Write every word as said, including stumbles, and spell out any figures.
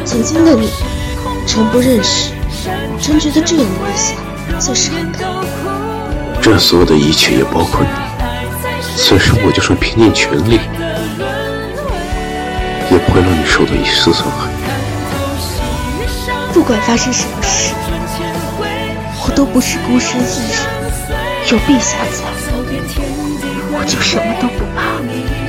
曾经的你，真不认识，真觉得这样的微笑最是好看。 这所有的一切也包括你，此时我就算拼尽全力，也不会让你受到一丝伤害。 不管发生什么事，我都不是孤身一人，有陛下在，我就什么都不怕。